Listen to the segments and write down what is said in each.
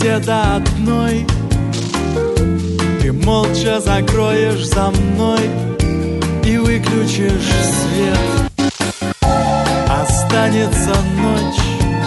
все до одной. Ты молча закроешь за мной и выключишь свет. Останется ночь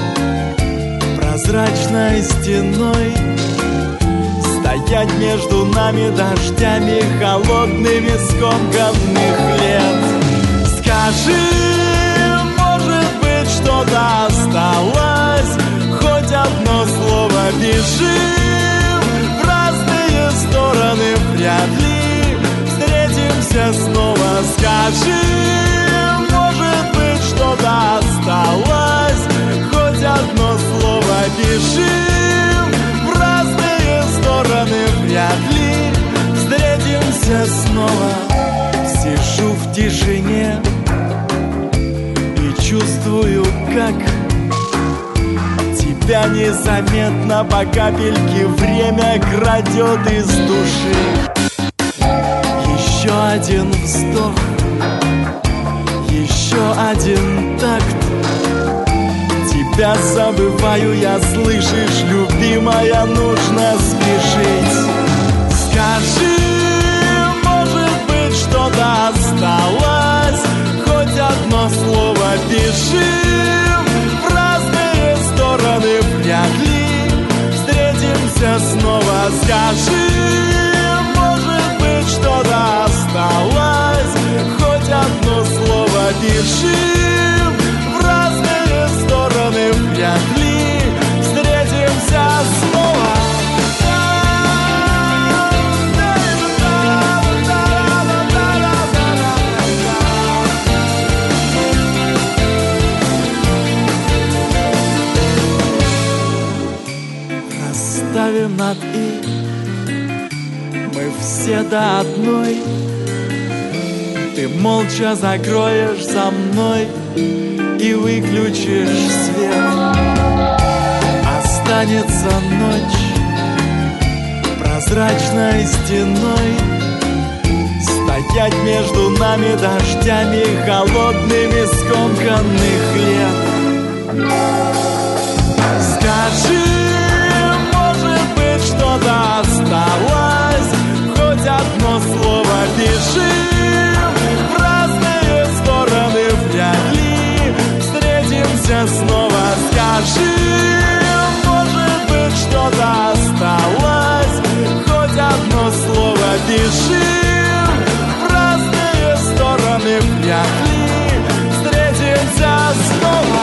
прозрачной стеной, стоять между нами дождями холодными скомканных лет. Скажи, может быть, что-то осталось, хоть одно слово. Бежим в разные стороны, вряд ли встретимся снова. Скажи, может быть, что-то осталось, хоть одно слово. Бежим в разные стороны, вряд ли встретимся снова. Сижу в тишине и чувствую, как тебя незаметно по капельке время крадет из души. Еще один вздох, еще один такт. Тебя забываю я, слышишь, любимая, нужно спешить. Скажи, может быть, что-то осталось, хоть одно слово. Бежим в разные стороны, вряд ли встретимся снова. Скажи, может быть, что-то осталось, хоть одно слово. Бежим в разные стороны, вряд ли встретимся снова. Расставим над «и» мы все до одной. Ты молча закроешь за мной и выключишь свет. Останется ночь прозрачной стеной, стоять между нами дождями холодными скомканных лет. Скажи, может быть, что-то осталось, хоть одно слово. Бежим в разные стороны, вряд ли встретимся снова. Скажи, может быть, что-то осталось, хоть одно слово. Бежим в разные стороны, вряд ли встретимся снова.